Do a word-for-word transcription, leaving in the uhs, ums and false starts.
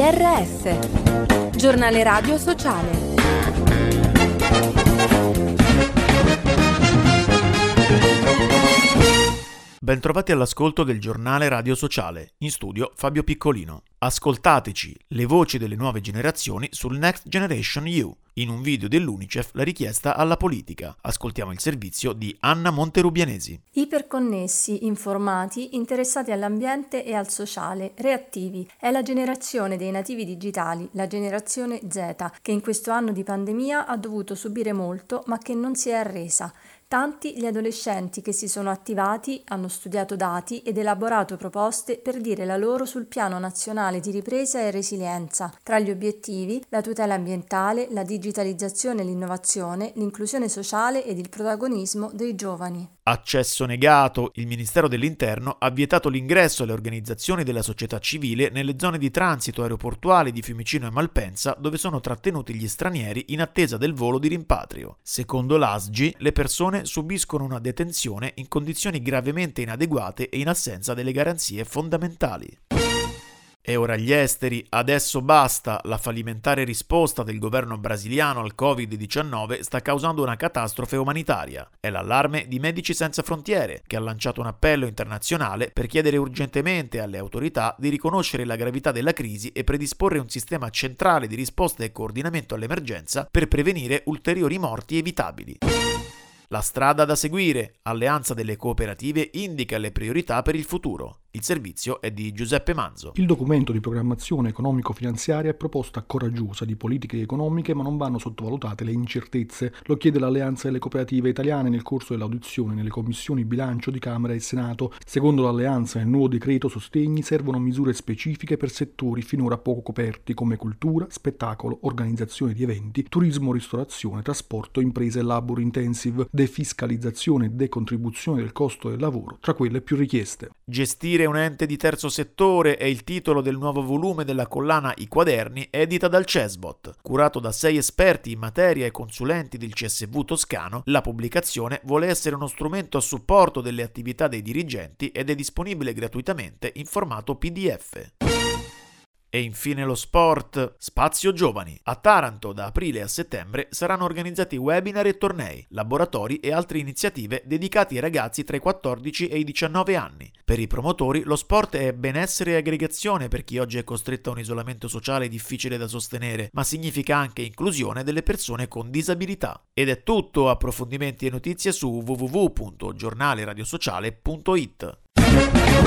R S, giornale radio sociale. Bentrovati all'ascolto del giornale radio sociale, in studio Fabio Piccolino. Ascoltateci, le voci delle nuove generazioni sul Next Generation E U. In un video dell'Unicef la richiesta alla politica. Ascoltiamo il servizio di Anna Monterubianesi. Iperconnessi, informati, interessati all'ambiente e al sociale, reattivi. È la generazione dei nativi digitali, la generazione Z, che in questo anno di pandemia ha dovuto subire molto, ma che non si è arresa. Tanti gli adolescenti che si sono attivati, hanno studiato dati ed elaborato proposte per dire la loro sul piano nazionale di ripresa e resilienza. Tra gli obiettivi, la tutela ambientale, la digitalizzazione e l'innovazione, l'inclusione sociale ed il protagonismo dei giovani. Accesso negato. Il Ministero dell'Interno ha vietato l'ingresso alle organizzazioni della società civile nelle zone di transito aeroportuali di Fiumicino e Malpensa, dove sono trattenuti gli stranieri in attesa del volo di rimpatrio. Secondo l'A S G I, le persone subiscono una detenzione in condizioni gravemente inadeguate e in assenza delle garanzie fondamentali. E ora gli esteri, adesso basta. La fallimentare risposta del governo brasiliano al covid diciannove sta causando una catastrofe umanitaria. È l'allarme di Medici Senza Frontiere, che ha lanciato un appello internazionale per chiedere urgentemente alle autorità di riconoscere la gravità della crisi e predisporre un sistema centrale di risposta e coordinamento all'emergenza per prevenire ulteriori morti evitabili. La strada da seguire. Alleanza delle cooperative indica le priorità per il futuro. Il servizio è di Giuseppe Manzo. Il documento di programmazione economico-finanziaria è proposta coraggiosa di politiche economiche, ma non vanno sottovalutate le incertezze. Lo chiede l'Alleanza delle cooperative italiane nel corso dell'audizione nelle commissioni bilancio di Camera e Senato. Secondo l'Alleanza, nel nuovo decreto sostegni servono misure specifiche per settori finora poco coperti come cultura, spettacolo, organizzazione di eventi, turismo, ristorazione, trasporto, imprese e labor intensive, defiscalizzazione e decontribuzione del costo del lavoro, tra quelle più richieste. Gestire un ente di terzo settore è il titolo del nuovo volume della collana I Quaderni, edita dal Cesbot. Curato da sei esperti in materia e consulenti del C S V toscano, la pubblicazione vuole essere uno strumento a supporto delle attività dei dirigenti ed è disponibile gratuitamente in formato P D F. E infine lo sport. Spazio Giovani. A Taranto da aprile a settembre saranno organizzati webinar e tornei, laboratori e altre iniziative dedicati ai ragazzi tra i quattordici e i diciannove anni. Per i promotori lo sport è benessere e aggregazione per chi oggi è costretto a un isolamento sociale difficile da sostenere, ma significa anche inclusione delle persone con disabilità. Ed è tutto. Approfondimenti e notizie su w w w punto giornale radio sociale punto i t.